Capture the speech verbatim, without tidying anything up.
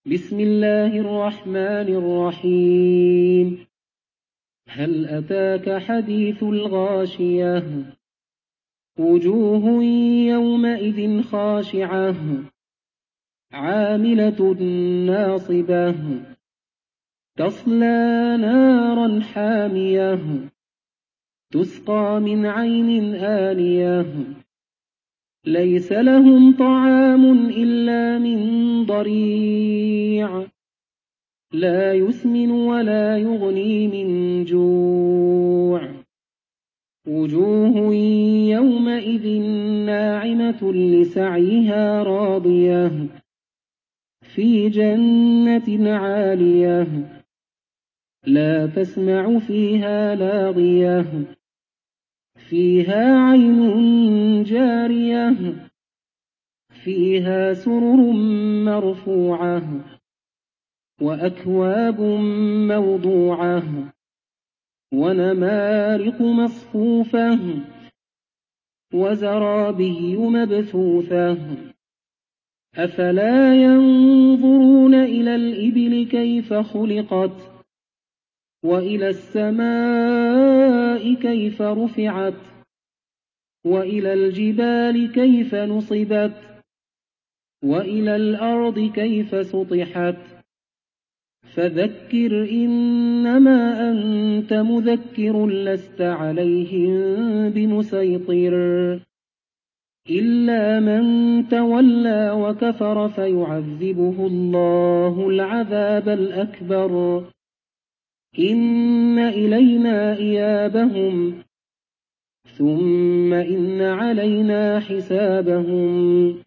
بسم الله الرحمن الرحيم. هل أتاك حديث الغاشية؟ وجوه يومئذ خاشعة عاملة ناصبة تصلى نارا حامية تسقى من عين آنية ليس لهم طعام إلا من ضريع لا يسمن ولا يغني من جوع وجوه يومئذ ناعمة لسعيها راضية في جنة عالية لا تسمع فيها لاغية فيها عين جارية فيها سرر مرفوعة وأكواب موضوعة ونمارق مصفوفة وزرابي مبثوثة أفلا ينظرون إلى الإبل كيف خلقت وإلى السماء كيف رفعت وإلى الجبال كيف نصبت وإلى الأرض كيف سطحت فذكر إنما أنت مذكر لست عليهم بمسيطر إلا من تولى وكفر فيعذبه الله العذاب الأكبر إن إلينا إيابهم ثم إن علينا حسابهم